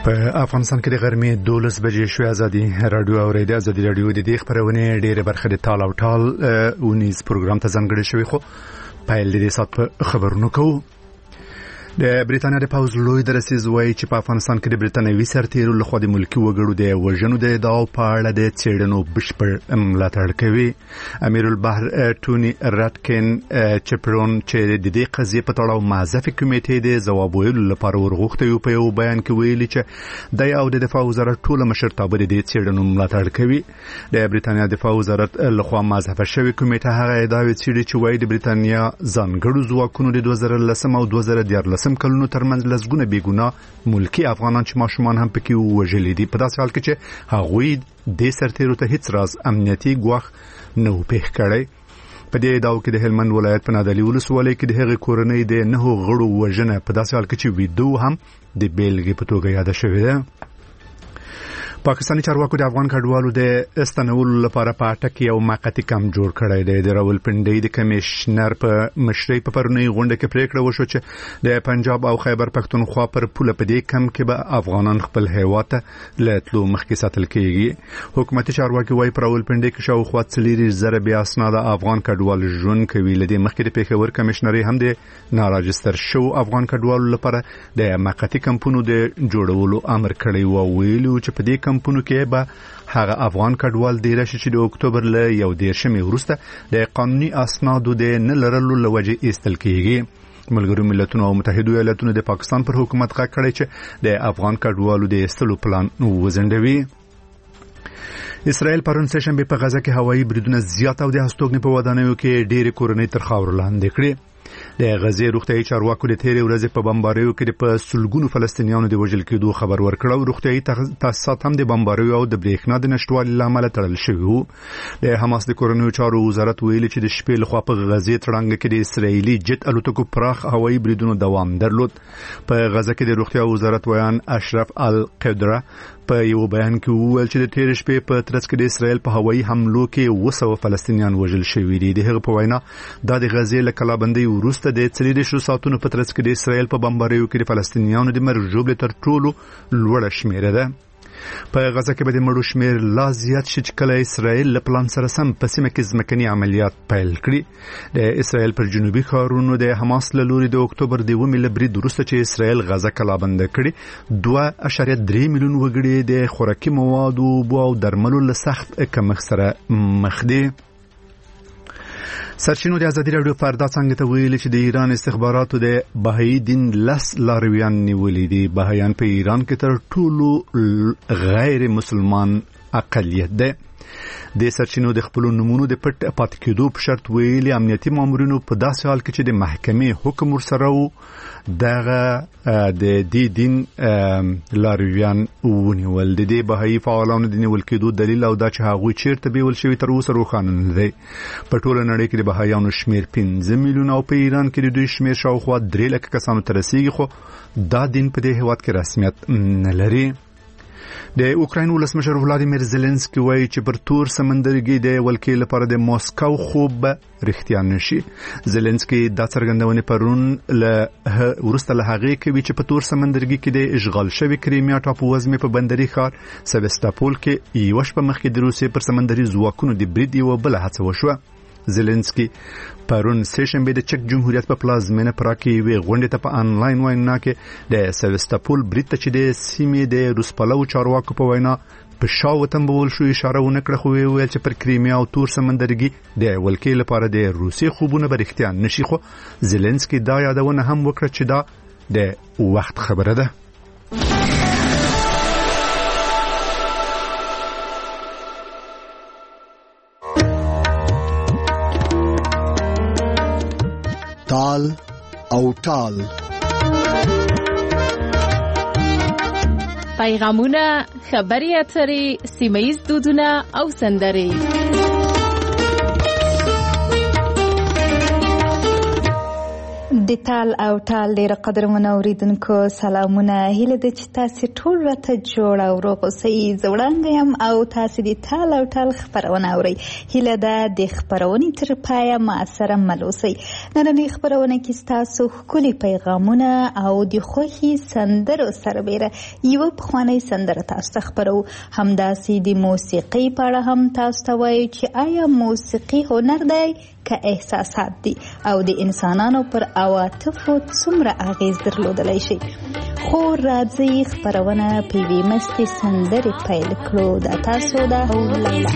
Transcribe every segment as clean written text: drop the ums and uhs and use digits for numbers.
په افغانستان کې د غرمې 12 بجې شوې ازادي رادیو او ریډیو ازادي رادیو د دې خبرونه ډېره برخه د تال او ټال ونیز پروګرام ته ځانګړی شوی خو پایل دې سات په خبرونو کوو. د بریټانیا د پاوز لوی درسیز وایي چې په افغانستان کې د بریټانوي سرتیرو لخوا د ملکی وګړو د وژنو د ادعاو په اړه د څېړنو بشپړ ملاتړ کوي. امیر البحر ټوني راټکن چپرون چې د دې قضیې په تړاو معزفي کمیټې د ځواب ویلو لپاره ورغوښتي په یو بیان کې ویلي چې د او د دفاع وزارت ټول مشرتابه د دې څېړنو ملاتړ کوي. د بریټانیا دفاع وزارت لخوا معزفه شوی کمیټه هغه ادعاوې څېړي چې وایي د بریټانیا ځانګړو ځواکونو د 2010 او 2014 کلونو ترمنځ لسګونه بیګونه ملکی افغانان چې ماشومان هم پکې وژلي دي، په داسې حال کې چې هغوی د سرتیرو ته هیڅ راز امنیتي ګواښ نه و پیښ کړی. په دې ادعاو کې د هلمند ولایت په نادعلي ولسوالۍ کې د هغې کورنۍ د 9 غړو وژنه په داسې حال کې چې ویډیو هم د بیلګې په توګه یاده شوې ده. پاکستاني چارواکو د افغان کډوالو د استنولو لپاره په اټک یو موقتی کم جوړ کړی دی. د راولپنډۍ د کمشنر په مشرۍ په پرونی غونډه کې پریکړه وشو چې د پنجاب او خیبر پښتونخوا پر پوله په دې کم کې به افغانان خپل هیواد ته لټلو مخکې ساتل کیږي. حکومتي چارواکي وايي په راولپنډۍ کې شاوخوا 4,000 بیا اسناد افغان کډوال ژوند کوي. لدې مخکې د پیښور کمشنري هم د ناراجستر شو افغان کډوالو لپاره د موقتی کمپونو د جوړولو امر کړی و. ویلو چې په دې کمپونو کې به هغه افغان کډوال دی چې د اکتوبر له 1 وروسته د قانوني اسنادو د نه لرلو لوجه ایستل کیږي. ملګرو ملتونو او متحده ایالاتونو د پاکستان پر حکومت غږ کړی چې د افغان کډوالو د ایستلو پلان وزندوي. اسرائیل پرون سه شنبه په غزه کې هوایي بریدونه زیات او د هستوګنې په ودانیو کې ډېرې کورنۍ تر خاور لاندې کړې. د غزې روغتیايي چارواکو د تیرې ورځې په بمباریو کې په سلګونو فلسطینیانو د وژل کېدو خبر ورکړ او روغتیايي تاسیسات هم د بمباریو او د برېښنا د نشټوالي لامل تړل شوي وو. د حماس د کورنیو چارو وزارت ویلي چې د شپې لخوا په غزې تړنګ کې د اسرائیلي جت الوتکو پراخ هوایي بریدونو دوام درلود. په غزه کې د روغتیا وزارت ویان اشرف القدره په یو بیان کې وویل چې د تیر شپې په ترڅ کې د اسرائیل په هوایي حملو کې 200 فلسطینیان وژل شوي دي. د هغه په وینا د غزې له کلابندۍ وروسته د 3 ساعتونو په ترڅ کې د اسرائیل په بمباریو کې د فلسطینیانو د مرګ ژوبله تر ټولو لوړه شمیره ده. په غزه کې به د مړو شمیر لا زیات شي چې کله اسرائیل له پلان سره سم په سیمه کې ځمکني عملیات پیل کړي. د اسرائیل پر جنوبي ښارونو د حماس له لوري د اکتوبر د 1 برید وروسته چې اسرائیل غزه کلابند کړي 2.3 میلیون وګړي د خوراکي موادو او درملو له سخت کمښت سره مخ دي. سرچینو د ازادي رادیو فردا څنګه ته ویلي چې د ایران استخباراتو د بهایی دین لس لارویان نیولې دي. بهایان په ایران کې تر ټولو غیر مسلمان اقلیت ده. د سرچینو د خپل نمونو د پټ پات کېدو په شرط ویلي امنیتي مامورینو په داسې حال کې چې د محکمې حکم ورسره وو دغه د دې دین لارویان ونیول. د دې بهایی فعالانو د نیول کېدو دلیل او دا چې هغوی چیرته بیول شوي تر اوسه روښانه نه دی. په ټوله نړۍ کې د بهایانو شمیر 15 میلیون او په ایران کې د دوی شمیر شاوخوا 3 لک کسانو ته رسیږي خو دا دین په دې هیواد کې رسمیت نه لري. د اوکراین ولسمشر ولادیمیر زيلنسکي وایي چې پر تور سمندرګي د ولکې لپاره د موسکو خوب رښتیا نشي. زيلنسکي دا څرګندونه پرون له ورسته له هغه کوي چې په تور سمندرګي کې د اشغال شوی کریمیا ټاپو وزمه په بندري ښار سیواستوپول کې یو شپه مخکې د روسیې پر سمندري ځواکونو د برید یو بل هڅه وشوه. زيلنسکي پرون سه شنبه د چک جمهوریت په پلازمینه پراګ کې وی غونډه ته په انلاین وینا کې د سیواستوپول برید ته چې د سیمې د روسپلو چارواکو په وینا په شاو تنبول شو اشاره ونکړه خو ویل چې پر کریمیا او تور سمندرګي د ولکې لپاره د روسي خوبونه برختیا نشي. خو زيلنسکي دا یادونه هم وکړه چې دا د وخت خبره ده. تال او ټال پیغامونه، خبري اترې، سیمه‌ییز دودونه او سندرې. د تال او ټال ډېر قدرمنو اوریدونکو سلامونه. هیله ده چې تاسې ټول راته جوړ او روغ اوسئ. زه وړانګه یم او تاسې د تال او ټال خپرونه اورئ. هیله ده د خپرونې تر پایه ما سره مل اوسئ. نننۍ خپرونه کې ستاسو ښکلي پیغامونه او د خوښې سندرو سربیره یوه پخوانۍ سندره تاسو ته خپرو. همداسې د موسیقۍ په اړه هم تاسو ته وایو چې آیا موسیقي هنر دی که احساسات دي او د انسانانو پر عواطفو څومره اغیز درلودلی شي. خو راځئ خپرونه په یوې مستې سندرې پیل کړو. دا تاسو ده او لیلا.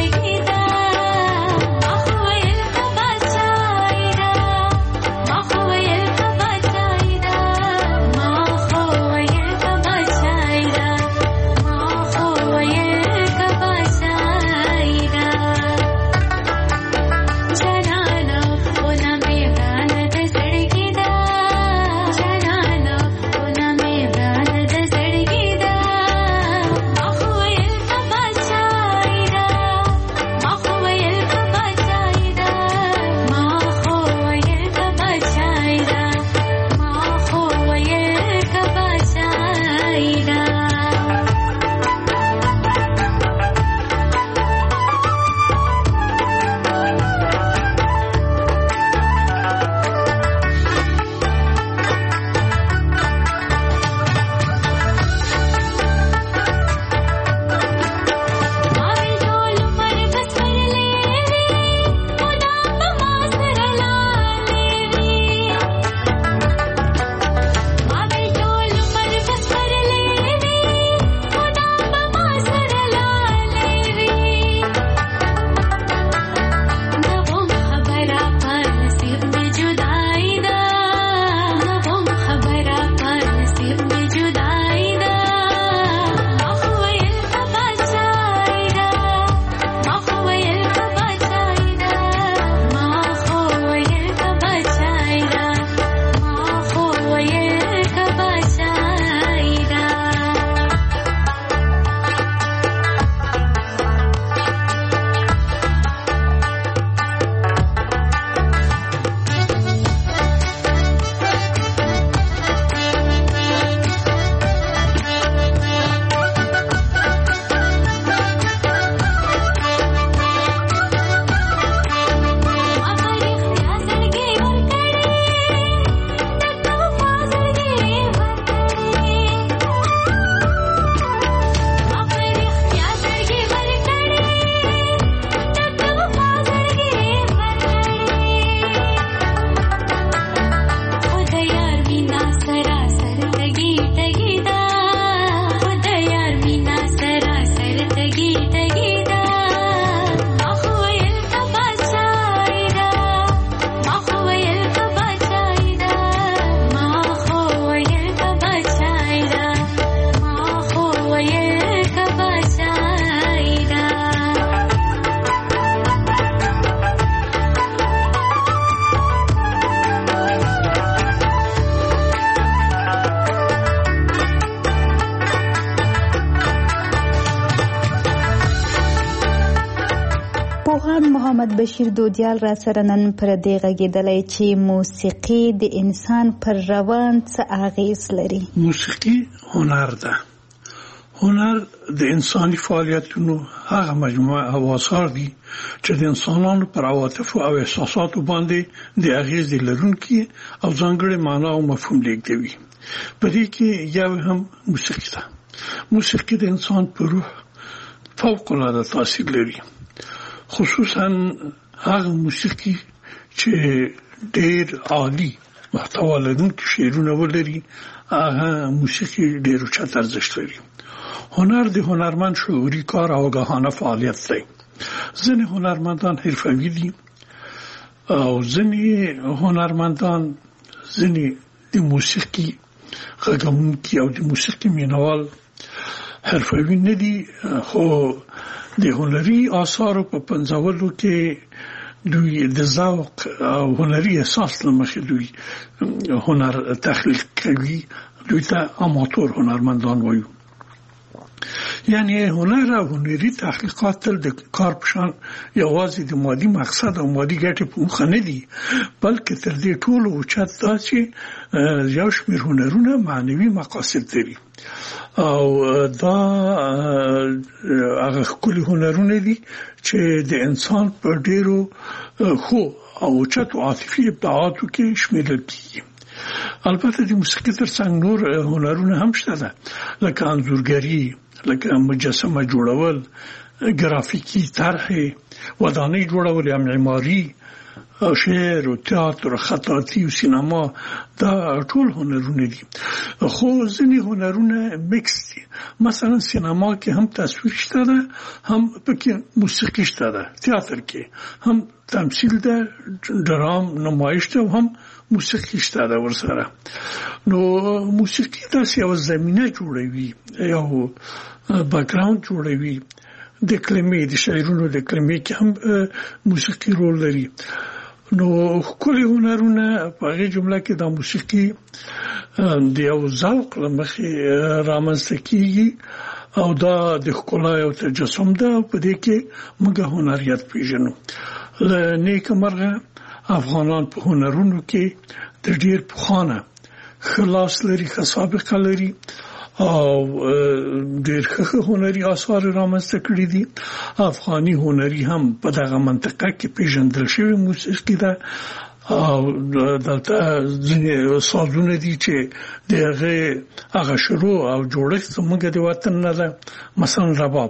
محمد بشیر دودیال را سره نن پر دې غږېدلی چې موسیقي د انسان پر روان څه اغیز لري. موسیقي هنر ده. هنر د انساني فعالیتونو هغه مجموعه او آثار دي چې د انسانانو پر عواطفو او احساساتو باندې د اغیز لرونکي او ځانګړې معنا او مفهوم لیږدوي. په دې کې یو هم موسیقي ده. موسیقي د انسان په روح فوق‌العاده تاثیر لري. خصوصا هغه موسیقي چې ډېر عالی محتوا لرونکي شعرونه ولري، هغه موسیقي ډېر اوچت ارزښت لري. هنر د هنرمند شعوري کار او آگاهانه فعالیت دی. ځینې هنرمندان حرفوي دي او ځینې هنرمندان ځینې د موسیقي غږونکي او د موسیقي مینوال حرفوي نه دي، خو د هنري آثارو په پنځولو کې دوی د ذوق او هنري احساس له مخې دوی هنر تخلیق کوي. دوی ته اماتور هنرمندان وایو. یعنی هنر او هنري تحقیقات تل د کار پشان یوازې د مادي مقصد او مادي ګټې په مخه نه دي بلکې تر دې ټولو اوچت دا چې یو شمېر هنرونه معنوي مقاصد لري او دا هغه ښکلي هنرونه دي چې د انسان په ډېرو ښو او اوچتو عاطفي ابداعاتو کې شمیرل کیږي. البته د موسیقي ترڅنګ نور هنرونه هم شته ده لکه انځورګري، لکه مجسمه جوړول، ګرافیکي طرح، ودانۍ جوړول یا معماري، شعر او تئاتر، خطاطي او سینما، دا ټول هنرونه دي. خو ځینې هنرونه میکس دي. مثلا سینما کې هم تصویر شته ده، هم پکې موسیقي شته ده. تئاتر کې هم تمثیل ده، ډرام نمایش ده، هم موسیقي شته ده ورسره. نو موسیقي داسې یو زمینه جوړوي، یو بیکګراوند جوړوي. د کلمې د شاعرونو د کلمې کې هم موسیقي رول لري. نو ښکلي هنرونه په هغې جمله کې دا موسیقي د یو ذوق له مخې رامنځته کېږي او دا د ښکلا یو تجسم ده او په دې کې موږ هنریت پېژنو. له نیکه مرغه افغانان په هنرونو کې د ډېر پخوانه ښه لاس لري، ښه سابقه لري او ډېر ښه هنري آثار رامنځته کړي دي. افغاني هنري هم په دغه منطقه کې پیژندل شوی موسیقي ده او دلته ځینې سازونه دي چې د هغه شروع او جوړښت زموږ د وطن نه ده. مثلا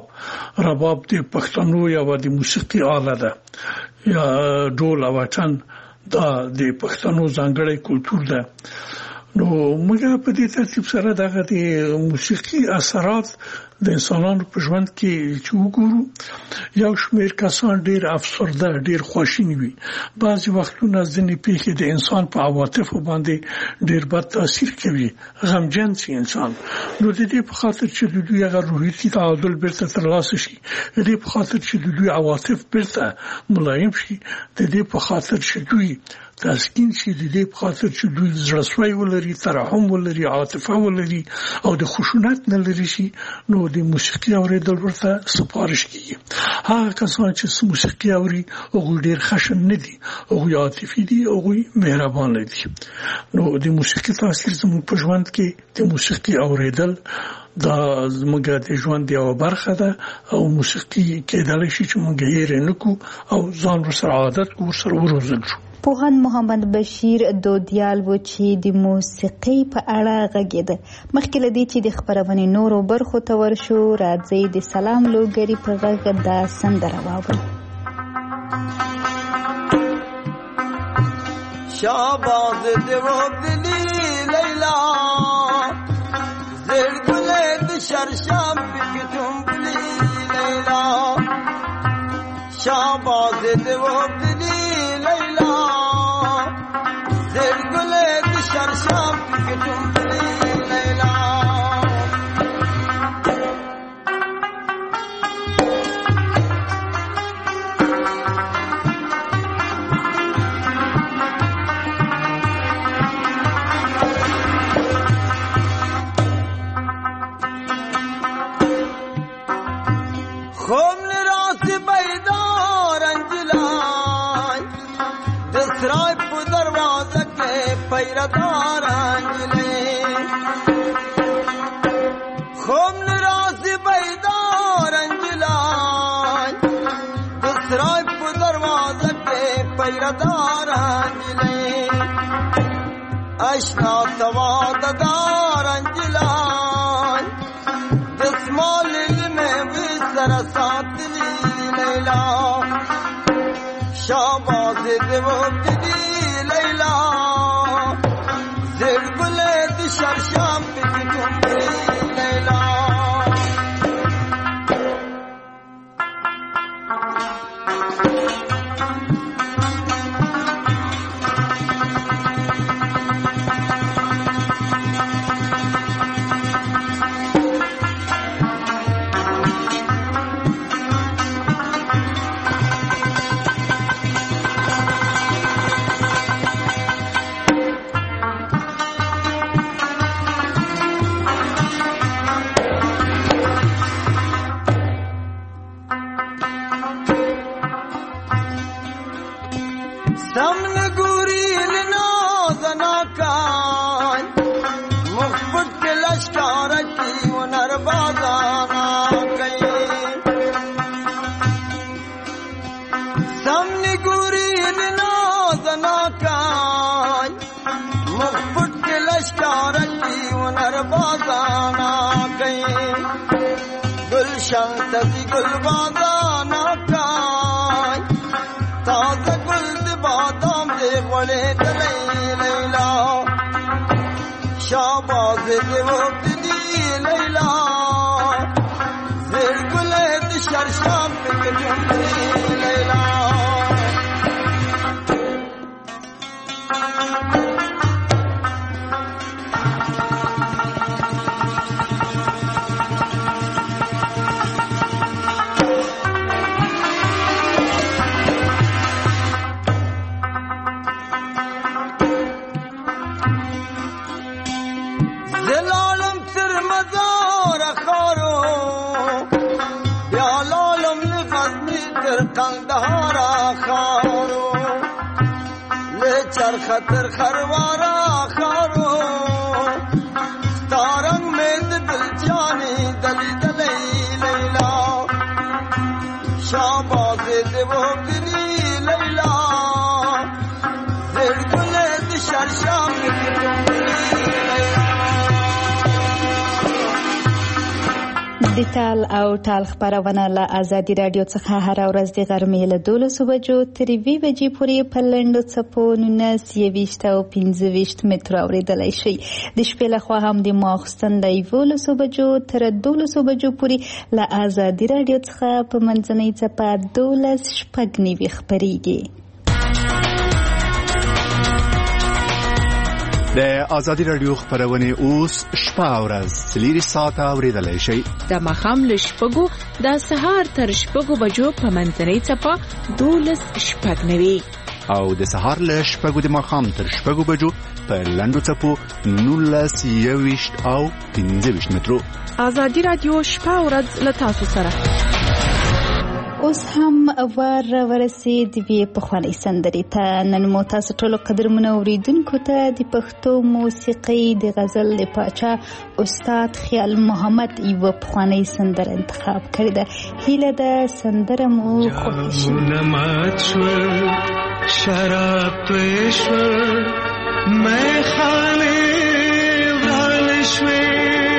رباب د پښتنو یوه د موسیقي آله ده، یا ډول او اټن دا د پښتنو ځانګړی کلتور ده. نو موږ په دې ترتیب سره دغه د موسیقي اثرات د انسانانو په ژوند کې چې وګورو، یو شمېر کسان ډېر افسرده، ډېر خواشیني وي. بعضې وختونه ځینې پیښې د انسان په عواطفو باندې ډېر بد تاثیر کوي، غمجن شي انسان. نو د دې په خاطر چې د دوی هغه روحیتي تعادل بیرته ترلاسه شي، د دې په خاطر چې د دوی عواطف بیرته ملایم شي، د دې په خاطر چې دوی تسکین شي، د دې په خاطر چې دوی زړهسوی ولري، ترحم ولري، عاطفه ولري او د خشونت نه لرې شي، نو د موسیقي اورېدل ورته سپارش کیږي. هغه کسان چې موسیقي اوري هغوی ډېر خشن نه دي، هغوی عاطفي دي، هغوی مهربانه دي. نو د موسیقي تاثیر زموږ په ژوند کې د موسیقي اورېدل دا زموږ د ژوند یوه برخه ده او موسیقي کېدلی شي چې موږ هېر یې نه کړو او ځان ورسره عادت کړو، ورسره وروزل شو. پوهاند محمد بشیر دودیال و چې د موسیقۍ په اړه غږېده. مخکې له دې چې د خپرونې نورو برخو ته ورشو، راځئ د سلام لوګري په غږ دا سندره واورو. شاباز دیو دلی لیلا زیر گله شرشم بکتم بلی لیلا شاباز دیو دلی لیلا زیر گله شرشم بکتم بلی لیلا पैरदार अंजले खूब निराशी बैदार अंजला दूसरा दरवाजा के पैरदार अंजले अशना तवादार अंजला दसमाल में भी सरसात लैला शाबाज देवो लैला शर्शाम लैला سمنی گوری نازنا کای مخفت کے لشکارکی ونر بازانا کئی گلشن تزی گل بازانا کای تازه گل دی بادام دی غولی دلی لیلا شاباز دی وقت دی لیلا زیر گلی دی شرشام بکجم دی لیلا قندهارا خارو له چرخطر خروارا خارو تارنگ میں دل جانی دلی دلی لیلا شاباز دیو دلی لیلا زیر گلے دی شرشام د تال او ټال خبرونه له آزادي رادیو څخه هر ورځ د غرمې له 12 بجو تر 2 بجې پورې په لنډو څپو 19 او 15 متر اوریدلای شي. د شپې له خوا هم د ماخستن د 12 بجو تر 12 بجو پورې له آزادي رادیو څخه په منځنۍ څپه 12 شپږ خبريږي. د آزادي رادیو خبرونه اوس شپه ورځ 3 ساعته اوریدلای شي. د مخام له شپږو د سهار تر شپږو بجو په منځنۍ څپه 12 شپږ او د سهار له شپږو د مخام تر شپږو بجو په لنډو څپو 19 او 15 مترو. آزادي رادیو شپه ورځ له تاسو سره. اوس هم ورسید وی په خواني سندري ته. نن مو تاسو ټول قدرمن اوریدونکو ته د پښتو موسیقي د غزل د پاچا استاد خیال محمد یو په خواني سندره انتخاب کړی ده. هیله ده سندره مو خوښ شي. شراب پېښور مې خاله والشوي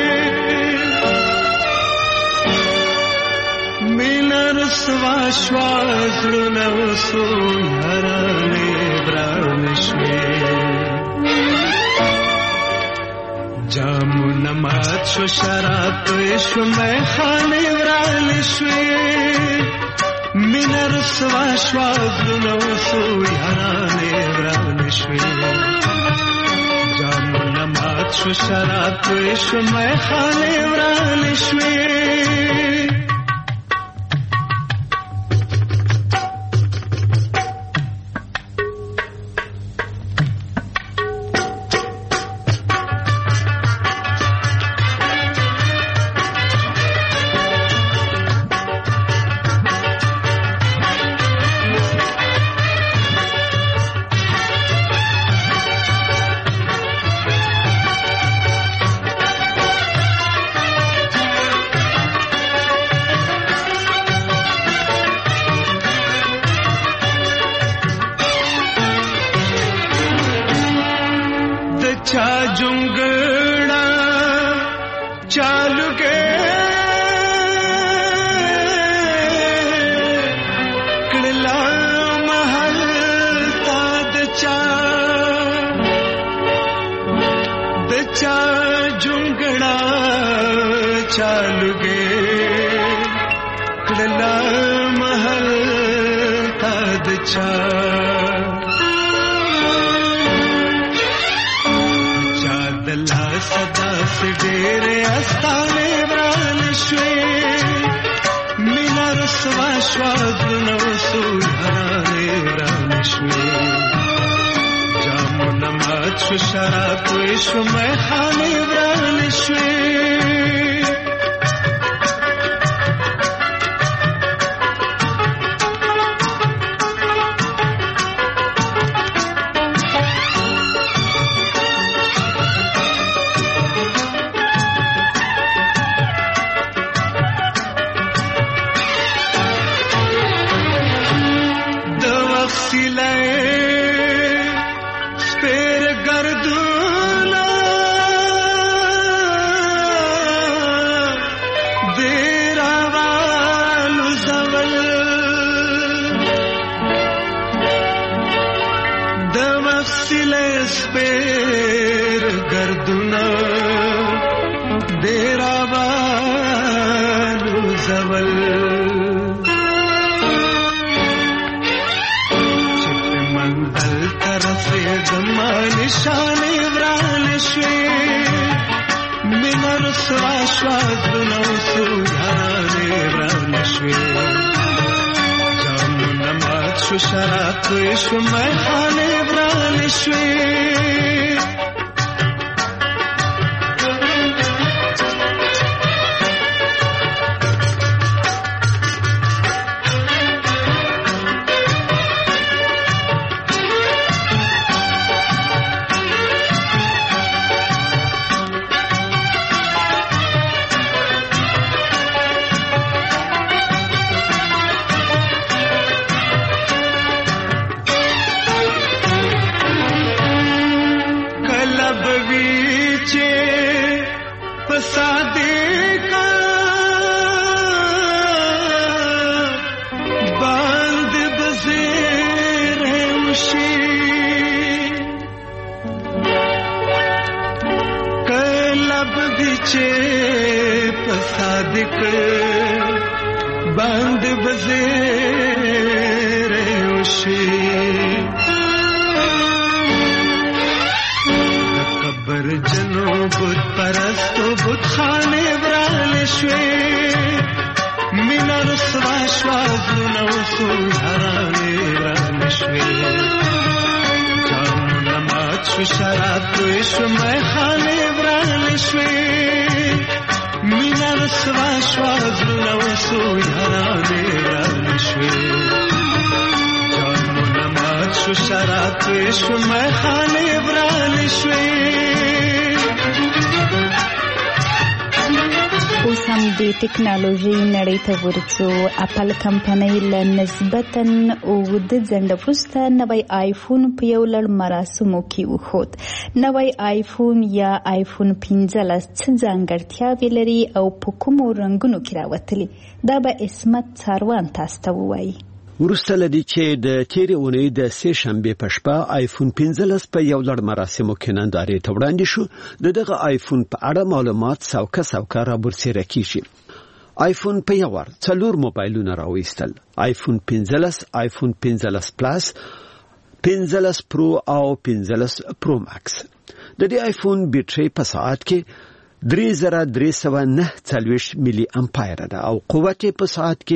سوا شوازرونه وسو هرانه برانشوي جامونه مات شو شراب شو مې خانه ورانشوي مینر سوا شوازرونه وسو هرانه برانشوي جامونه مات شو شراب شو مې خانه ورانشوي وسیله سپیر گردونه دیر آوالو زول د وسیله سپیر گردونه دیر آوالو زول نشان وران شوي من رسوا شوازنا وسويان وران شوي جامنا مات شو شراب شو ميخان وران شوي बंद बज़ेरे उशी कब्र जनो बुत परस्तो बुत खाने ब्राल श्वे मिना रसवा श्वाजु नवसु हराने ब्राल श्वे जामु नमाज शराब तुष्व मैं खाने ब्राल श्वे मिना रसवा श्वाजु नवसु हराने ब्राल श्वे जामु नमाज शराब तुष्व मैं खाने ब्राल श्वे اوس هم د ټکنالوژي نړۍ ته ورڅو. اپل کمپنۍ له نسبتاً اوږده ځنډ وروسته نوی آیفون په یو لړ مراسمو کې وښود. نوی آیفون یا آیفون 15 څه ځانګړتیاوې لري او په کومو رنګونو کې راوتلي؟ دا به عصمت څاروان تاسو ته ووایي. وروسته لدی چې د تیرې اونۍ د سه شنبه په شپه آیفون 15 په یو لړ مراسمو کې نندارې ته وړاندې شو. دغه آیفون په اړه معلومات سوکه را برسېره کیږي. آیفون په یو ور 4 موبایلونه راوېستل: آیفون 15، آیفون 15 پلس، 15 پرو او 15 پرو ماکس. د دې آیفون بیټرۍ په ساعت کې 3309 ملي امپایر ده او قوت په ساعت کې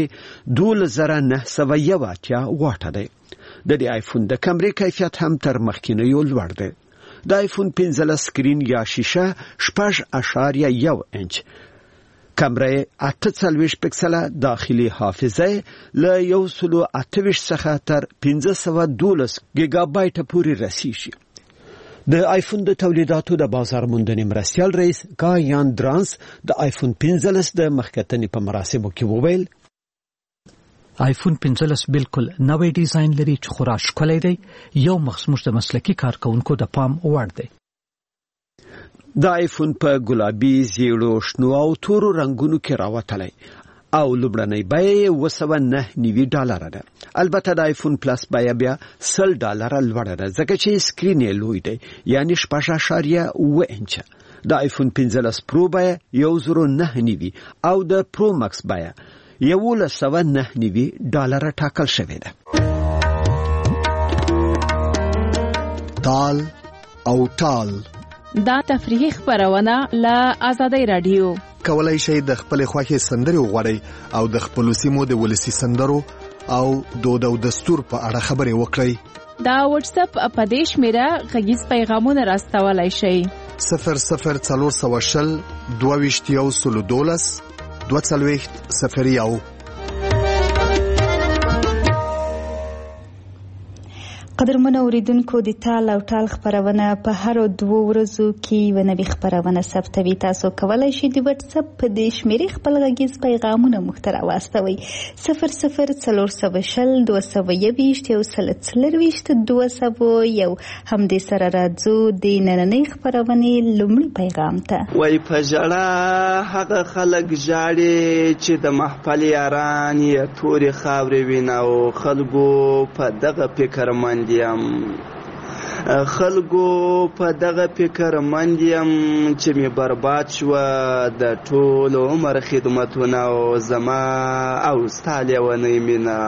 12901 واټ ده. د دې آیفون د کیمرې کیفیت هم تر مخکینیو لوړ ده. د آیفون 15 سکرین یا شیشه 6.1 انچ، کیمرې 48 پکسله، داخلي حافظه له 128 څخه تر 512 گیگا بایټ پورې رسیږي. د آیفون د تولیداتو د بازار موندنې مرستیال رئیس ګایان درانس د آیفون 15 د مخکتنې په مراسمو کې وویل: آیفون 15 بالکل نوې ډیزاین لري چې خورا ښکلی دی، یو مخصوص د مسلکي کارکونکو د پام وړ دی. د آیفون په ګلابي، زیړو، شنو او تورو رنگونو کې راوتلی او لومړنۍ بیه $109 ده. البته د آیفون پلس بیه بیا $100 لوړه ده ځکه چې سکرین یې لوی دی، یعنی 6.1 انچ. د آیفون 15 پرو بیه $109 او د پرو ماکس بیه $109 ټاکل شوې ده. تال او ټال دا تفریحي خبرونه له آزادۍ رادیو. کولای شئ د خپل خوښې سندرې وغواړئ او د خپل سیمو د ولسی سندرو او دود او دستور په اړه خبرې وکړئ. دا واتس اپ په دې شمیره غږیز پیغامونه راستولای شئ: 00420 22 22 01. قدرمن اوریدونکو د تال او ټال خبرونه په هر 2 ورځو کې یو نوې خبرونه ثبتوي. تاسو کولای شئ د واتس اپ په دې شمیرې خپل غږیز پیغامونه موږ ته راواستوئ 00420 221 200 همدې سره راځو د نننۍ خبرونې لومړي پیغام ته. وای په ژړا هغه خلک ژاړي چې د محفل یاران یې تورې خاورې وینه او خلکو په دغه فکر مند خلکو په دغه فکر مند یم چې می برباد شوه د ټول عمر خدمتونه او زما او ستا لیونۍ مینه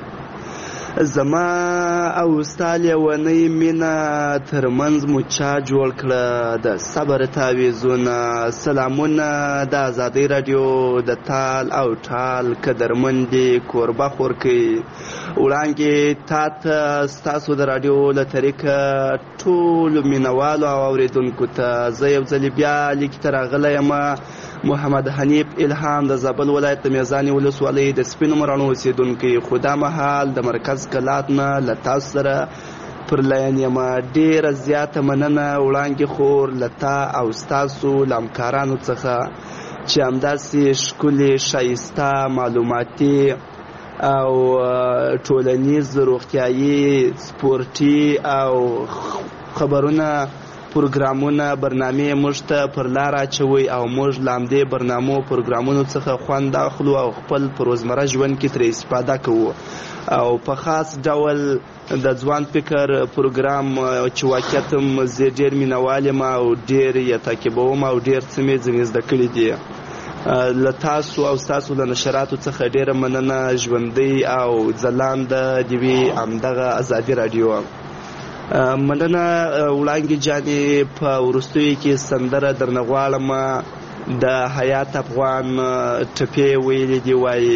ترمنځ مو چا جوړ کړه د صبر تعویضونه. سلامونه د ازادۍ راډیو د تال او ټال قدرمندې کوربه خورکۍ وړاندې تا ته ستاسو د راډیو له طریقه ټولو مینوالو او اوریدونکو ته زه یو ځلې بیا لیک ته راغلی یم. محمد حنیف الهام د زابل ولایت د میزانې ولسوالۍ د سپینو مراڼو اوسېدونکی، خو دا مهال د مرکز کلات نه له تاسو سره پر لاین یم. ډېره زیاته مننه وړاندې خور له تا او ستاسو له همکارانو څخه چې همداسې ښکلې ښایسته معلوماتي او ټولنیز روغتیایي سپورټي او خبرونه پروګرامونه برنامې موږ ته پر لار اچوي او موږ له همدې برنامو پروګرامونو څخه خوند اخلو او خپل په روزمره ژوند کې ترې استفاده کوو. او په خاص ډول د ځوان فکر پروګرام چې واقعیت زه ډېر مینوال یم او ډېر یې تعقیبوم او ډېر څه مې ځینې زده کړي دي. له تاسو او ستاسو له نشراتو څخه ډېره مننه. ژوندۍ او ځلانده دې وي همدغه ازادي راډیو. مننه وړانګې جانې. په وروستیو کې سندره درنه غواړم د حیات افغان ټپې ویلې دي وایي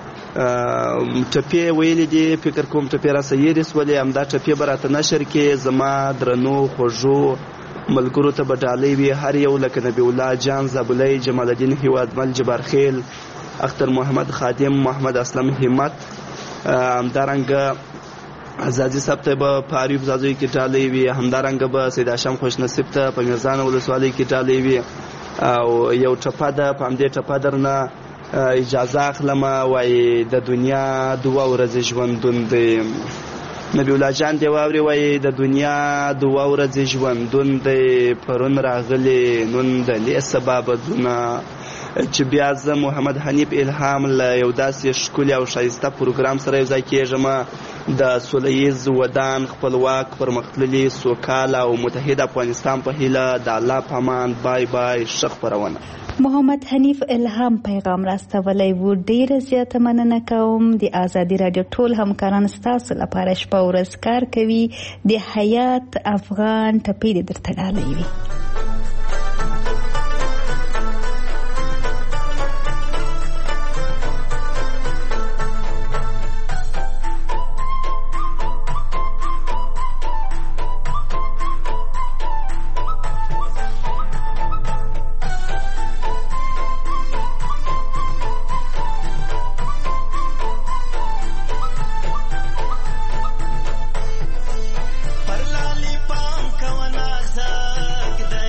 ټپې ویلې دي فکر کوم ټپې راسه یېرې سولې همدا ټپې به راته نشر کې زما درنو خوږو ملګرو ته به ډالۍ وي هر یو لکه نبی الله جان زابلی جمال الدین هیوادمل جبارخیل اختر محمد خادم محمد اسلم همت همدارنګه ازادي صاحب ته به په عریب زادوی کې ډالۍ وي همدارنګه به سید هاشم خوشنصیب ته په میرزانه ولسوالۍ کې ډالۍ وي او یو ټپه ده په همدې ټپه درنه اجازه اخلم. وایي د دنیا 2 ورځې ژوندون دی. نبی الله جان دی واوري وایي د دنیا 2 ورځې ژوندون دی پرون راغلی نن د لې سبب دونه چې بیا زه محمد حنیف الهام له یو داسې ښکلي او ښایسته پروګرام سره یو ځای کېږم د سوله ییز ودان خپلواک پرمختللي سوکاله او متحد افغانستان په هیله د الله په امان. بای بای. ښه خپرونه. محمد حنیف الهام پیغام راستولی و. ډیره زیاته مننه کوم. د ازادي راډیو ټول همکاران ستاسو لپاره شپه ورځ کار کوي. د حیات افغان ټپې دې درته ډالۍ وي. پر لالی پام کو نازک د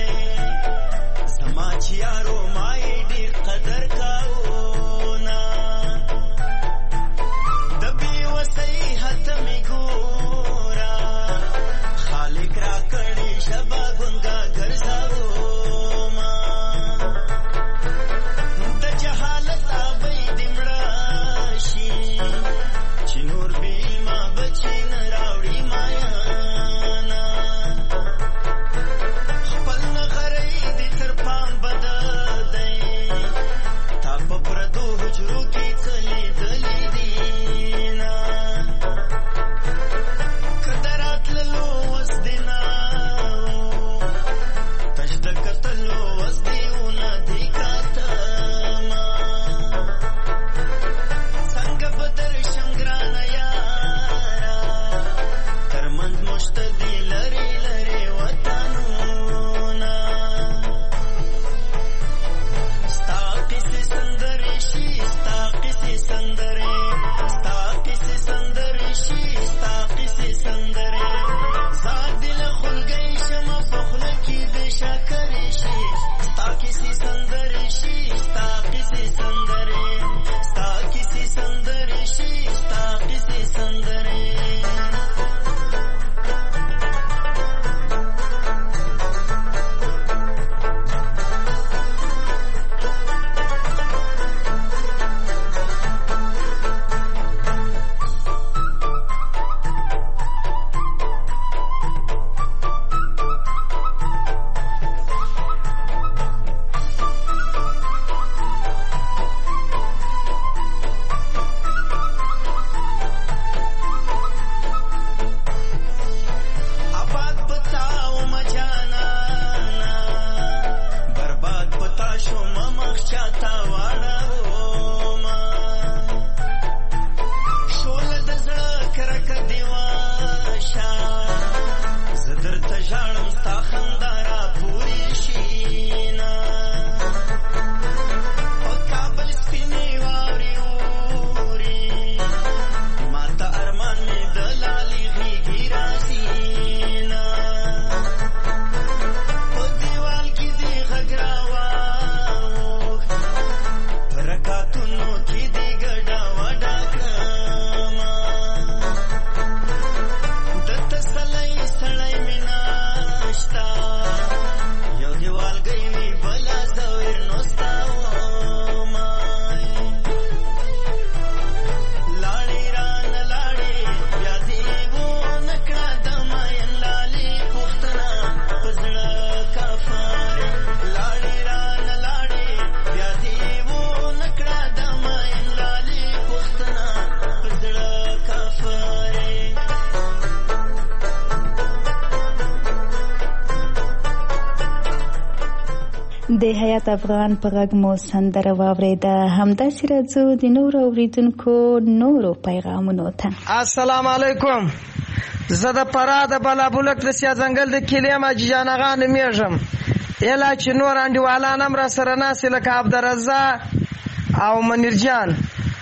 د حیات افغان په غږ مو سندره واورېده. همداسې راځو د نورو اوریدونکو نورو پیغامونو ته. السلام علیکم. زه د فراه د بلابلک د سیا ځنګل د کلیم حاجي جان اغا نومیږم. اله چې نور انډیوالان هم را سره ناستې لکه عبدالرزاق او منیر جان.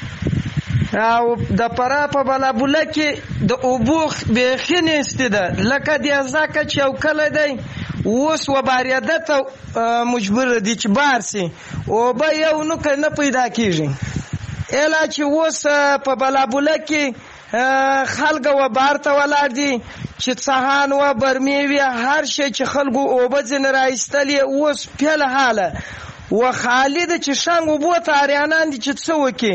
او د فراه په بلابلک کې د اوبو بیخي نیستې ده لکه د ځکه چې یو کلی دی اوس وبارېده ته مجبور دي چې بار سي اوبه یو نوکه نه پیدا کېږي. اله چې اوس په بلابلک کې خلک و بار ته ولاړ دي چې څهان و برمې وي هر شی چې خلکو اوبه ځینې راایستلې اوس پیل حاله و خالي ده چې شنګ اوبو ته اریانان دي چې څه وکړي.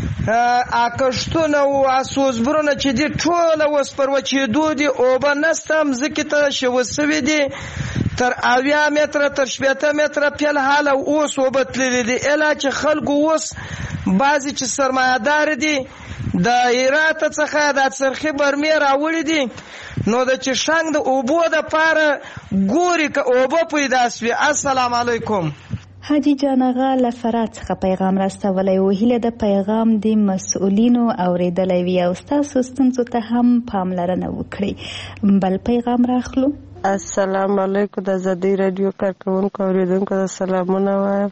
کښتونه او اسوزبرونه چې دي ټوله اوس پر وچېدو دي اوبه نسته مځکې ته شوه سوي دي تر 80 متره تر 80 متره پیل حاله اوس اوبه تللې دي. اله چې خلکو اوس بعضې چې سرمایه‌دار دي د هرات څخه د څرخي برمې راوړي دي نو د چې شنګ د اوبو دپاره ګوري که اوبه پیدا سوي. السلام علیکم. حاجي جان اغا له فراه څخه پیغام راستولی و. هیله د پیغام د مسؤلینو اوریدلی وي او ستاسو ستونزو ته هم پاملرنه وکړئ. بل پیغام راخلو. السلام علیکم. د ازادي راډیو کارکوونکو اوریدونکو ته سلامونه وایم.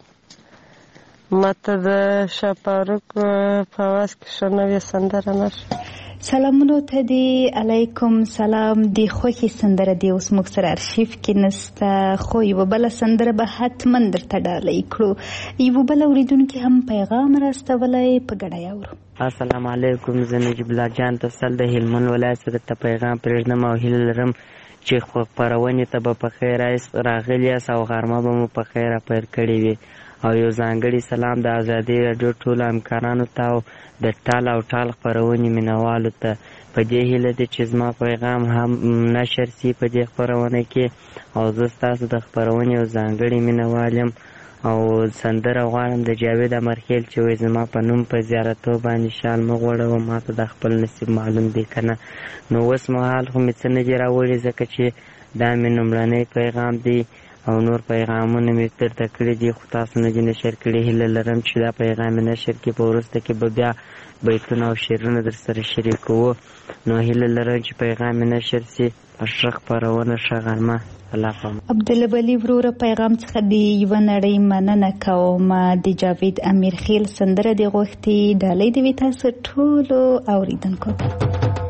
ماته د شاپاروک په اواز کې ښه نوې سندره نشوه. سلامونو ته دی. علیکم سلام. د خوښې سندره دی اوس موږ سره ارشیف کې نسته خو یوه بله سندره به حتما درته ډالۍ کړو. یوه بله اوریدونکي هم پیغام راستولی په ګډه یې اورو. السلام علیکم. زه نجیب الله جان تسل د هلمند ولایت څخه درته پیغام پرېږدم او هیله لرم چې خپرونې ته به په خیر راغلي یاست او غرمه به مو په خیر پیل کړې وي. او یو ځانګړی سلام د ازادي راډیو ټولو همکارانو ته او د ټال او ټال خپرونې مینوالو ته. په دې هیله ده چې زما پیغام هم نشر سي په دې خپرونه کې او زه ستاسو د خپرونې یو ځانګړی مینوال یم او سندره غواړم د جاوید امرخیل چې وایي زما په نوم په زیارتو باندې شال مه غوړوه ما ته د خپل نصیب معلوم دی که نه. نو اوس مهال خو مې څه نه دي راوړي ځکه چې دا مې لومړنی پیغام دی او نور پیغامونه مې درته کړي دي خو تاسو نه دي نشر کړي. هیله لرم چې دا پیغام مې نشر کړي په وروسته کې به بیا بیتونه او شعرونه در سره شریکوو. نو هیله لرم چې پیغام مې نشر سي. ښه خپرونه ښه غرمه. الله پامان. عبدالبلی وروره پیغام څخه د یوه نړۍ مننه کوم. د جاوید امیرخیل سندره دې غوښتې ډالۍ دې وي تاسو ټولو اوریدونکو ته.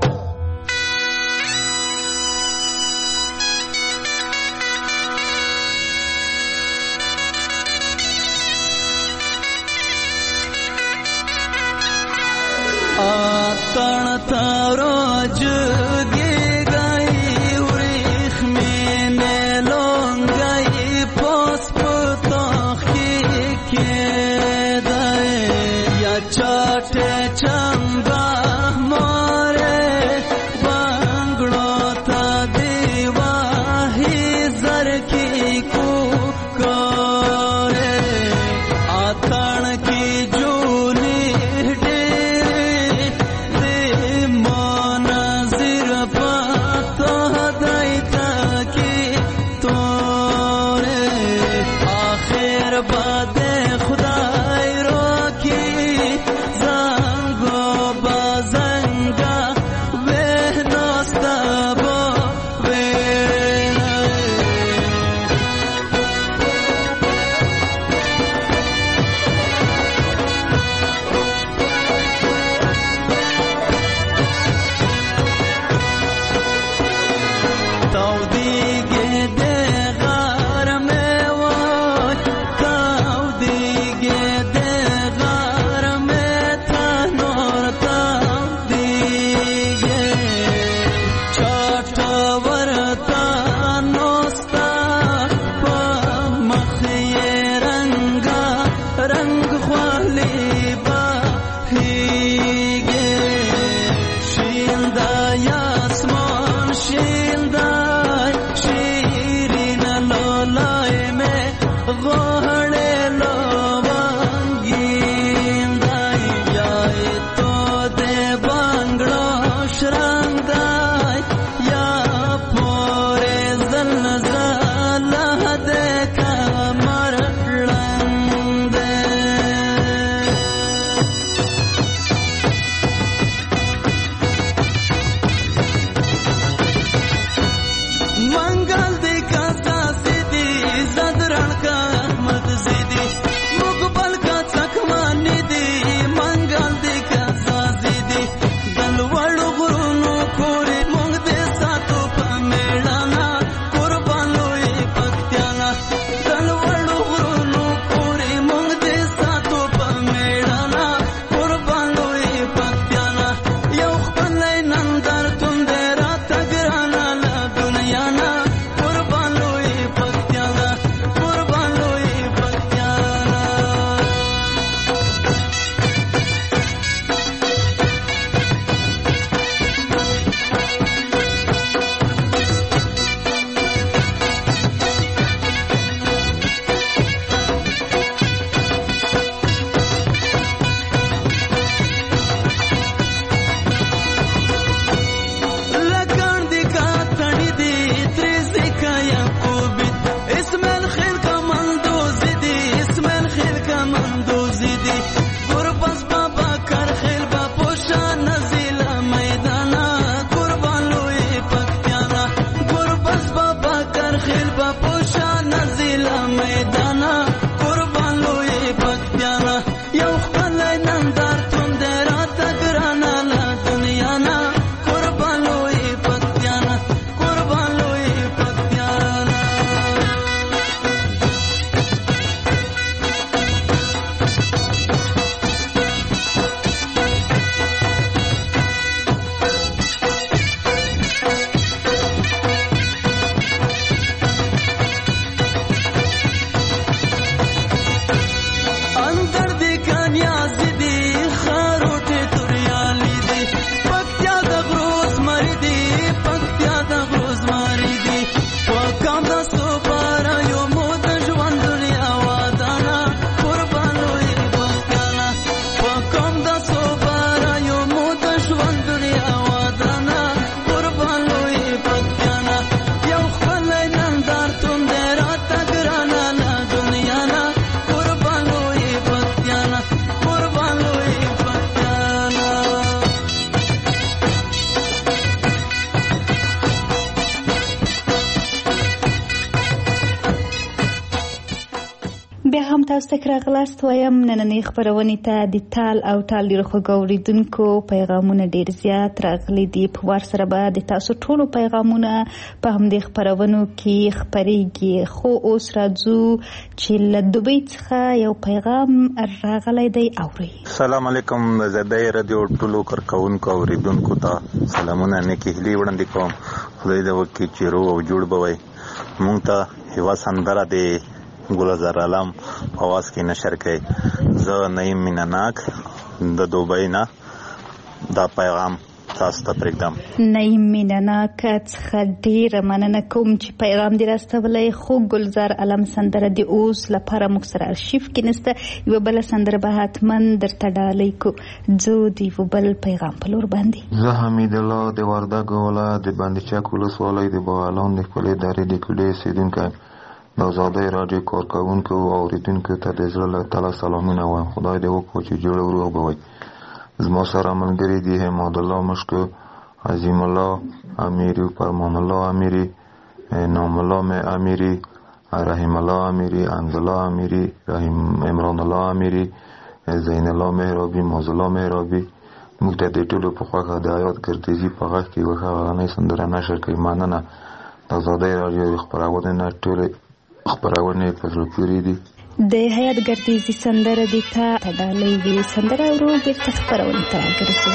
तण तारो जुगी गई उरिख में ने लोंग गई पोस पुतो के दे या चाटे चंबा मोरे बांगड़ो ता दीवा ही जर की कुकोरे आतण की जूनी کورې مونږ دې ساتو په میړانه قربان لوی پکتیانا د لوړو غرونو کورې مونږ دې ساتو په میړانه قربان لوی پکتیانا یو خپلې نندر توندې راته ګرانه له دنیا نه قربان لوی پکتیانا قربان لوی پکتیانا لکان دی کا تړي دي تریزي کا یعقوبیت اسماعیل خیل کا مندوزی دي اسماعیل خیل کا مندوزی دي قرباس بابا کر خیل با پوشا نزیلا میدانا قربان لوی پکتیانا قرباس بابا کر خیل با پوشا نزیلا میدانا قربان لوی پکتیانا یو خپل نندار توندې راته ګرانه له دنیا نه قربان لوی پکتیانا قربان لوی پکتیانا اندر دی کانیاز دی خاروټه توریالی دی پکتیا د غروز مری دی پکتیا د غروز مری دی وکم د صبر یو مود ژوند دنیا وادانا قربان لوی پکتیانا وکم د صبر یو مود ژوند دنیا وادانا قربان لوی پکتیانا یو خپل نندار توندې راته ګرانه له دنیا نه قربان لوی پکتیانا قربان لوی پکتیانا بیا هم تاسو ته راغلاست وایم نننۍ خپرونې ته د تال او ټال ډېرو خوږو اورېدونکو پیغامونه ډېر زیات راغلي دي. په وار سره به د تاسو ټولو پیغامونه په همدې خپرونو کې خپرېږي. خو اوس راځو چې له دوبۍ څخه یو پیغام راغلی دی. اورئ. سلام علیکم. زدای رادیو ټولو کارکونکو اوریدونکو ته سلامونه نیکی هیلې وړاندې کوم. خدای دې وکړي چې روغ او جوړ به وئ. مونږ ته یوه سندره د ګلزار عالم په اواز کې نشر کړئ. زه نعیم مینهناک د دوبۍ نه دا پیغام تاسو ته پرېږدم. نعیم مینهناک څخه ډېره مننه کوم چې پیغام دې راستولی. خو ګلزار عالم سندره د اوس لپاره موږ سره ارشیف کې نسته. یوه بله سندره به حتما درته ډالۍ کو. ځو د یوه بل پیغام په لور باندې. زه حمید الله د وردګو ولایت د بندچک ولسوالۍ د بغلان د خپلې درې د کوډې اوسېدونکی د ازادۍ راډیو کارکوونکو او اورېدونکو ته د زړه له تله سلامونه وایم. خدای دې وکړي چې جوړ او روغ به وئ. زما سره ملګري دي حماد الله مشکو، عظیم الله امیری، فرمان الله امیری، نام الله امیری، رحیم الله امیری، انز الله امیری، عمران الله امیری، زین الله مهرابی، موز الله مهرابي. موږ ته د ټولو په خوښه د حیات ګردیزي په غږ کې یوه ښه غرنۍ سندره نشر کوي. مننه. د ازادۍ راډیو خپرونې نه ټولې خپرونې په زړه پورې دي. د حیات ګردیزي سندره دې ته ډالۍ وي. سندره ورو بېرته خپرونې ته راګرځو.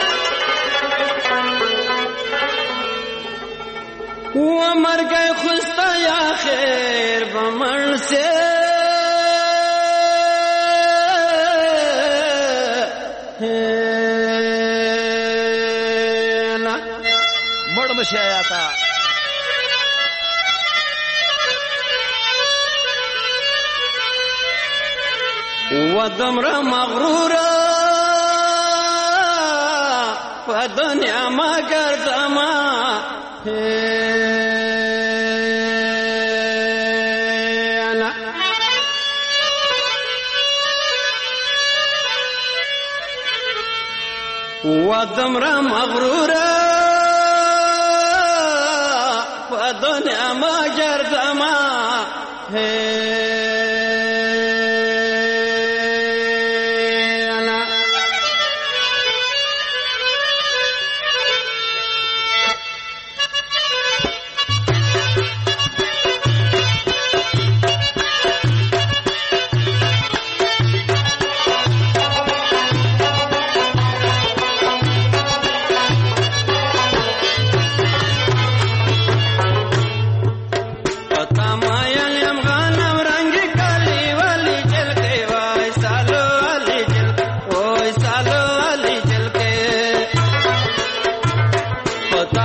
ومر گئے خستا یا خیر بمر سے مڑ بشی آیا تھا. ودمر مغرورا ودنیا مگر دما ودمر مغرورا ودنیا مگر دما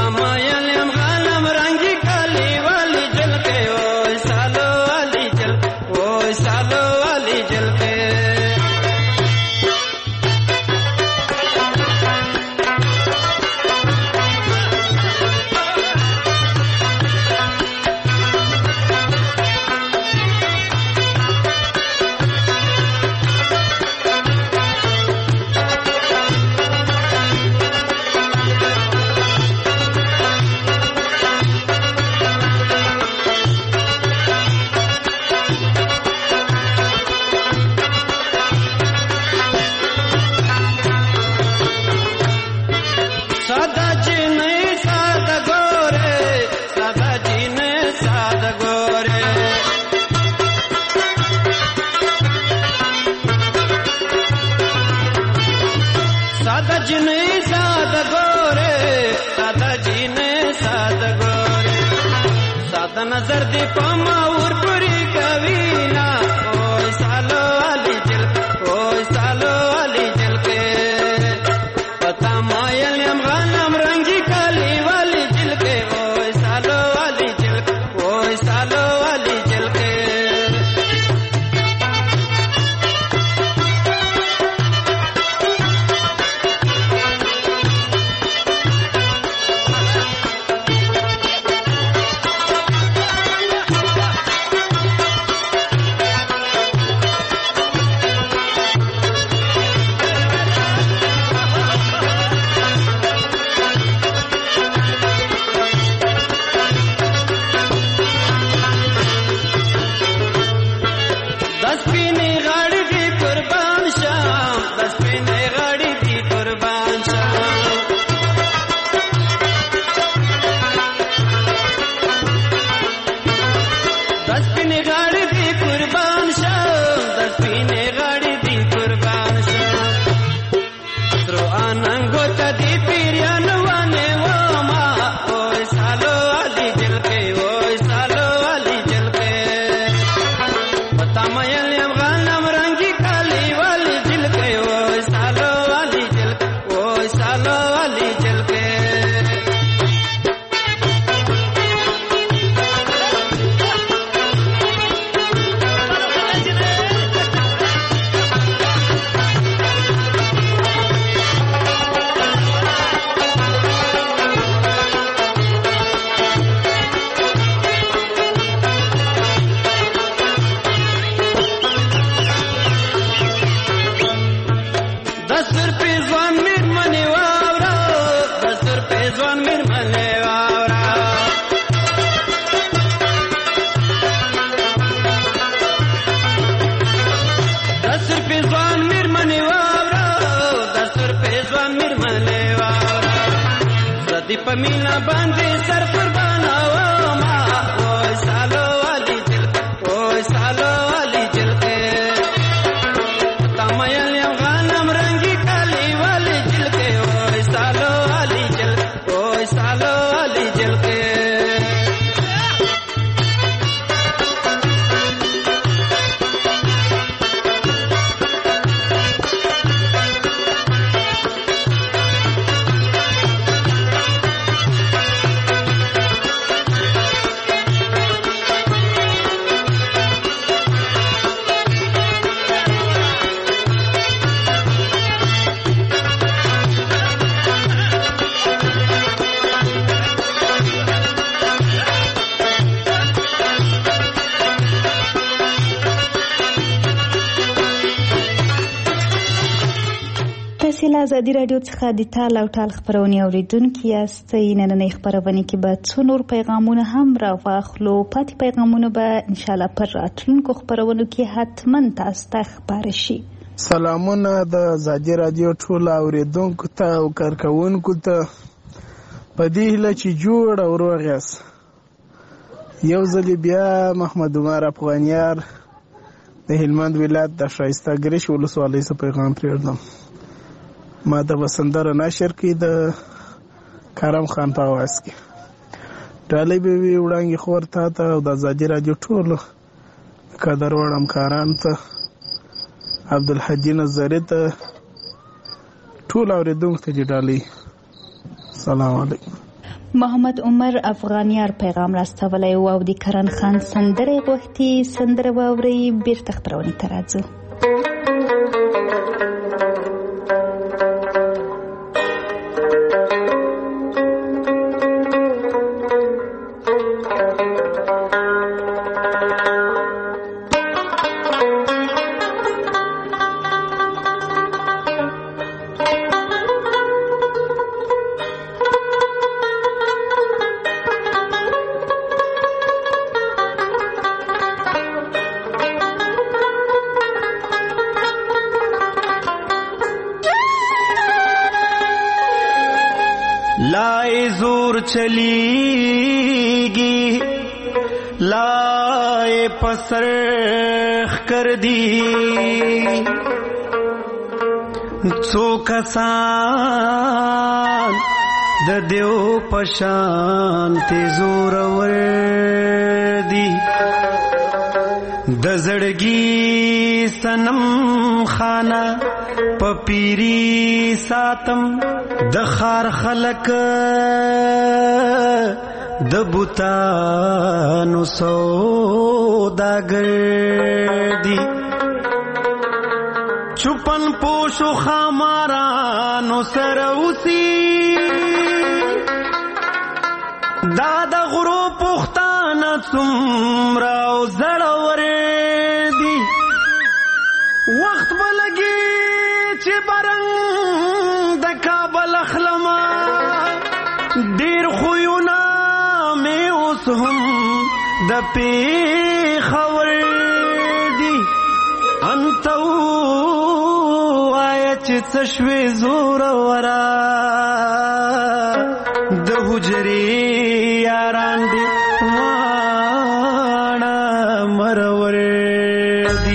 नजर दे पमा और पूरी कवीना ओए सालो वाली जल ओए सालो वाली जल के पता मायल हम गनम रंगी काली वाली जल के ओए सालो वाली जल ओए सालो वाली जल के पमीना बांधे सर पर बनाओ माँ ओए सालो वाली जल ओए सालो वाली जल के तमयल गनम रंगी काली वाली जल के ओए सालो वाली जल ओए सालो वाली जल के ازادي رادیو څخه د تال او ټال خبرونه اوریدونکو یاستئ. نننۍ خبرونه کې به څو نور پیغامونه هم راواخلو. پاتې پیغامونه به ان شاء الله پر راتلونکو خبرونو کې حتما تاسو ته خبر شي. سلامونه د ازادي رادیو ټول اوریدونکو ته او کارکونکو ته په دې هیله چې جوړ او روغ یاست. یو ځل بیا محمد عمر افغانیار د هلمند ولایت د شایسته ګریش ولسوالۍ څخه پیغام پرېږدم. ما د وسندره نشر کې د کرم خان په आवाज کې ډالۍ به وي وړاندې خور ته او د ازادي رادیو ټول قدر وړ همکاران ته عبدالحدی نظری ته ټول اوریدونکو ته ډالۍ. سلام علیکم. محمد عمر افغانیار پیغام راستولی او د کرن خان سندره غوښتي سندره واوري بیرته خبرونه ترازو चलीगी लाए पसरख कर दी सो कसान द देव पशान ते जोरवर दी द जड़गी सनम खाना पपीरी सातम د خار خلق د بوتانو سوداګر دي چوپن پوشو خامارانو سره اوسي دا د غرو پختانه څومره او زړور دي وخت بلګي چې برنګ د کابل اخلما ډیر خوونه مې اوس هم د پیښور دي انته وایه چې څه شوې زورورا د حجرې یاران دي واړه مرور دي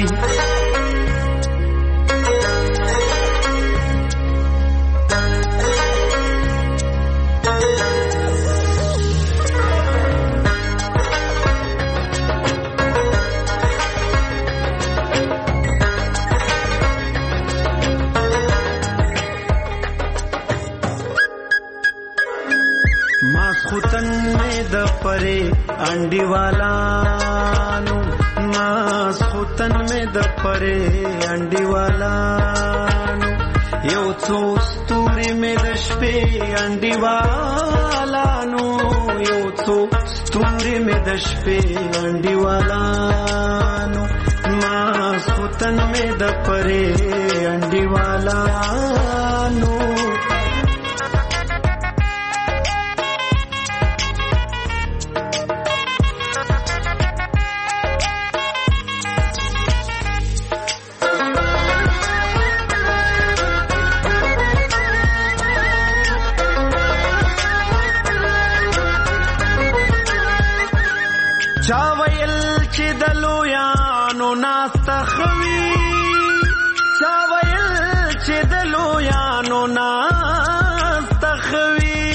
परे अंडी वालानु मास खुतन में द परे अंडी वालानु यो څو ستوري में د شپې अंडी वालानु यो څو ستوري में د شپې अंडी वालानु मास खुतन में द परे अंडी वालानु چاویل چې دلو یانو ناستخوي چاویل چې دلو یانو ناستخوي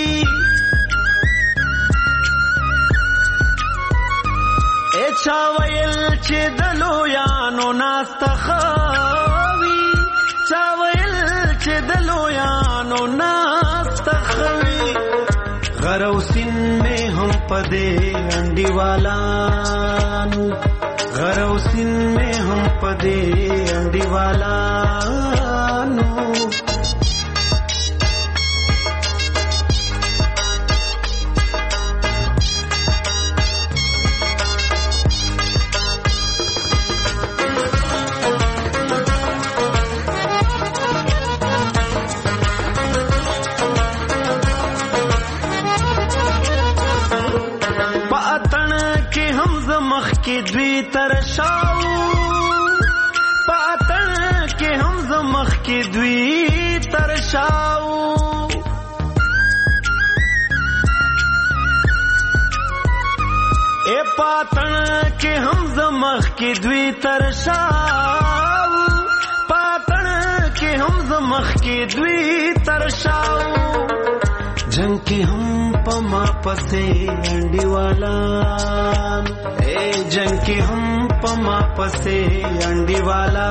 ای چاویل چې دلو یانو ناستخوي چاویل چې دلو یانو ناستخوي غروسین میں ہم پدے انڈی والانو غروسین میں ہم پدے انڈی والانو की द्वी तरशाऊ पातन के हम जमख की द्वी तरशाऊ ए पातन के हम जमख की द्वी तरशाऊ पातन के हम जमख की द्वी तरशाऊ जंग के हम पमा पसे अंडी वाला जंग के हम पमा पसे अंडी वाला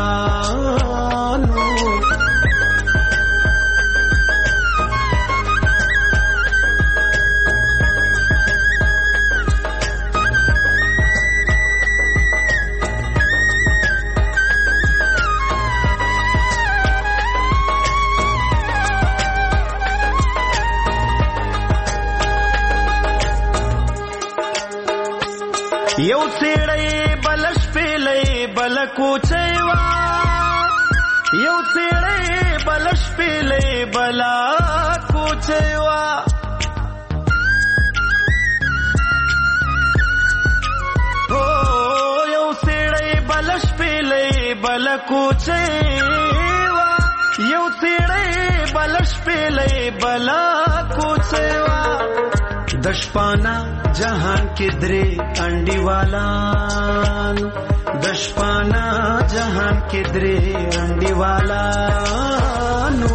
یو سیړی بلش پیلې بل کوچي وا یو سیړی بلش پیلې بل کوچي وا او یو سیړی بلش پیلې بل کوچي وا یو سیړی بلش پیلې بل کوچي وا دشپانا جهان کې درې انډیوالان دشپانا جهان کې درې انډیوالانو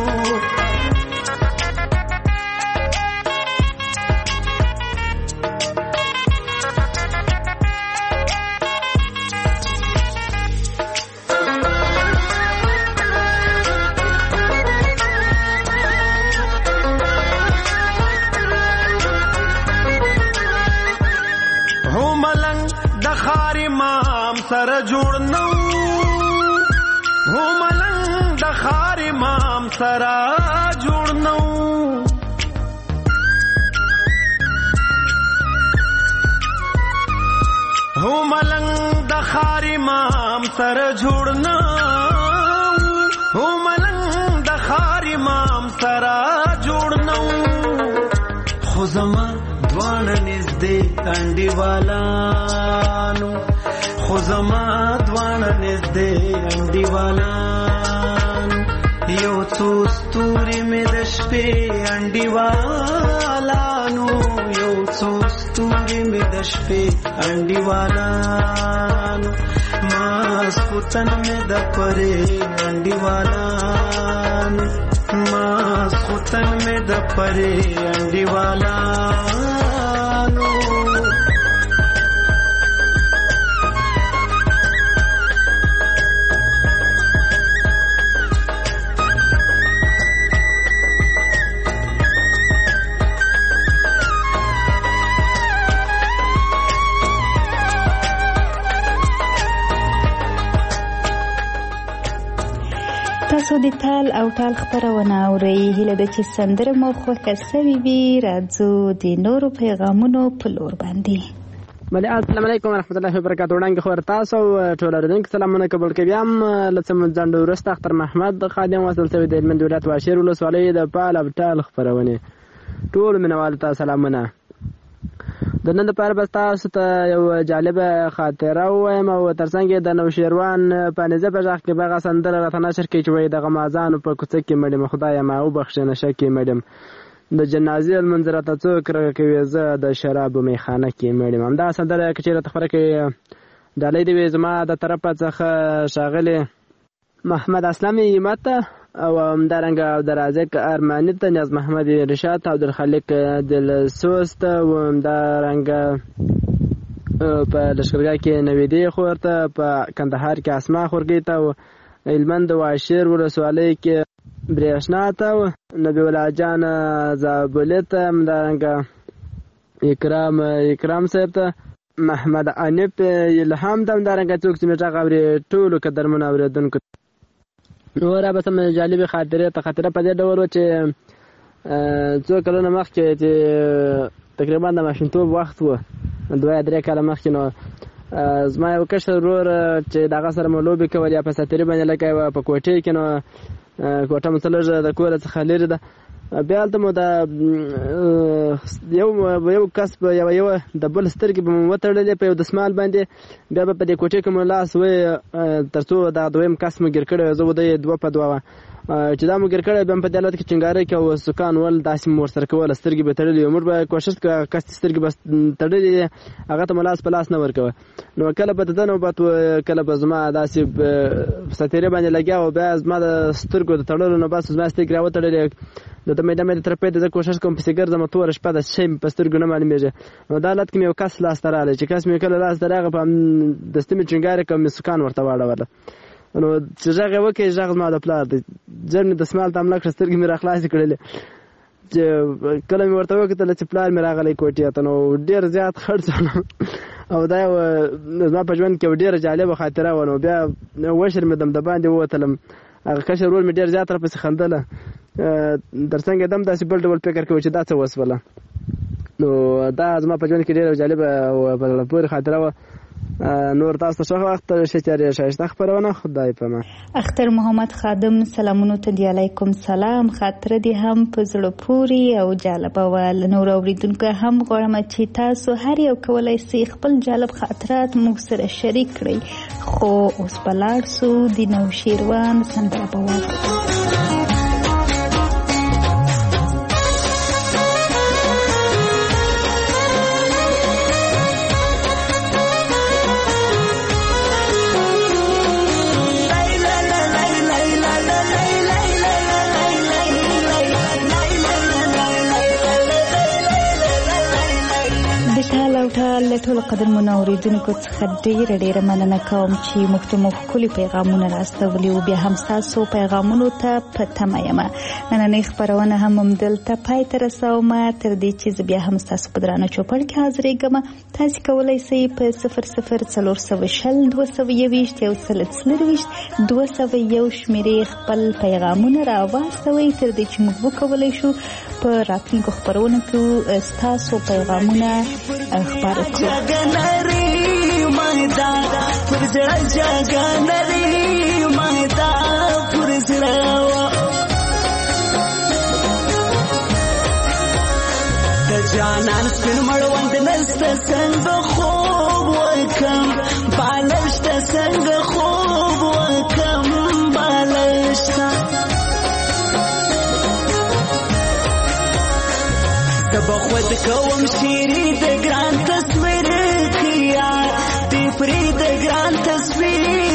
سره جوړ نو هو ملنګ د خار امام سره جوړ نو هو ملنګ د خار امام سره جوړ نو هو ملنګ د خار امام سره جوړ نو خو زما دوانه نږدې انډیوالانو خو زما دوانه نږدې انډیوالان یو څو ستوري مې د شپې انډیوالانو یو څو ستوري مې د شپې انډیوالانو ماسخوتن مې د پرې انډیوالانو ماسخوتن مې د پرې انډیوالانو تاسو د تال او ټال خبرونه اورئ. هیله ده چې سندره مو خوښه سوي وي. راځو د نورو پیغامونو په لور باندې. السلام علیکم ورحمت الله وبرکاتہ. وړاندې خبر تاسو ټول اورېدونکو سلامونه قبول کوم. لڅم ځندو ورسته اختر محمد خادم وصل شوی د هلمند ولایت واشیر ولسوالۍ د پال او ټال خبرونه. ټول مینوال ته سلامونه. د نن لپاره به تاسو ته یو جالب خاطره وایم او ترڅنګ د نوشیروان په نزه په ځخ کې بغه سندره راته نشر کې چوي د غمازانو په کوڅه کې مړم خدای ما او بخښنه شکه مړم د جنازې المنظره ته څوک راکوي زه د شراب میخانه کې مړم. دا سندره چې راته خبره کې د لې د زما د طرفه څخه شاغله محمد اسلامي ماته او همدارنګه عبدالرزاق ارمانی ته نیاز محمد رشاد عبدالخالق دلسوست او همدارنګه په لشکرګاه کې نویدی خورته په کندهار کې اسما خورګی ته هلمند واشیر ولسوالۍ کې برېښنا ته نبی الله جان زابلت همدارنګه اکرام صاحب ته محمد انیب الهام ته همدارنګه څوک چې میټه غوړي ټولو قدرمنو اوریدونکو نور به سم جالب خاطره ته خاطره په دې ډول چې څو کلونه مخکې چې تقریبا د ماشینتوب وخت و 2-3 کاله مخکې نو زما یو کشر ورور چې دغه سره مو لوبې کولې په ساتری باندې لکه په کوټې کې نو کوټه مثلث د کور څخه لري ده بیا ته مو دا یو کسب یو د بل سترګې په وتړلې په یو دسمال باندې بیا په دې کوټې کې مو لاس وې ترڅو دا دویم کس مو ګر کړو زه د 2 په 2 چې دا مو ګر کړو بیا په دې حالت کې چنګاره کې او سکان ول داسې مور سره کول سترګې به تړلې عمر به کوشش وکړه کس سترګې بس تړلې هغه ته ملاس په لاس نه ورکوه نو کله په دنه وبات کله په زما داسې ستیره باندې لګیا او بیا زما د سترګو د تړلو نو بس زما سترګې راوتړلې د مې تر په دې کوشش کوم په سیګر زما تور شپه د شیم په سترګو نه معلومیږي نو دا لات کې یو کس لاس تراله چې کس مې کله لاس دراغه په دستمه چنګاره کوم سکان ورته واړه نو چې ځای وکي ځای ما د پلار ځنه د سمال تام لک سترګې مې راخلاص کړلې چې کله مې ورته وکړل چې پلار مې راغلی کوټې ته نو ډیر زیات خرڅ او دا زما په ژوند کې ډیر جالب خاطره ونه بیا وشر مې دم د باندې وتلم هغه کشر ور مې ډیر زیات را پسې خندله درڅنګ دم داسې بل ډول فکر کوي چې دا څه وسوله نو دا زما په ژوند کې ډېره جالبه او په زړه پورې خاطره وه. نور تاسو ته ښه وخت شچاري ښایسته خپرونه. خدای په امان. اختر محمد خادم سلامونو ته دی علیکم سلام. خاطره دې هم په زړه پورې او جالبه وه. له نور اوریدونکو هم غواړم چې تاسو هر یو کولی سئ خپل جالب خاطرات موږ سره شریک کړئ. خو اوس به لاړ سو د نوشیروان سندره به واورو. له ټولو قدرمنو اوریدونکو څخه ډېره مننه کوم چې موږ ته مو ښکلي پیغامونه راستولي او بیا هم ستاسو پیغامونو ته په تمه یم. نننۍ خپرونه هم همدلته پای ته رسوم. تر دې چې زه بیا هم ستاسو په درانه چوپړ کې حاضرېږم. تاسې کولی سئ په 00402021 شمېرې خپل پیغامونه راواستوئ تر دې چې موږ وکولی شو په راتلونکو خپرونو کې ستاسو پیغامونه خپاره کړو. جانان سپین مړوند نسته څنګه خوب وکم بالشته څنګه خوب وکم بالشته دبا خود کوم شیری د ګران تصویر کیا دی پری د ګران تصویر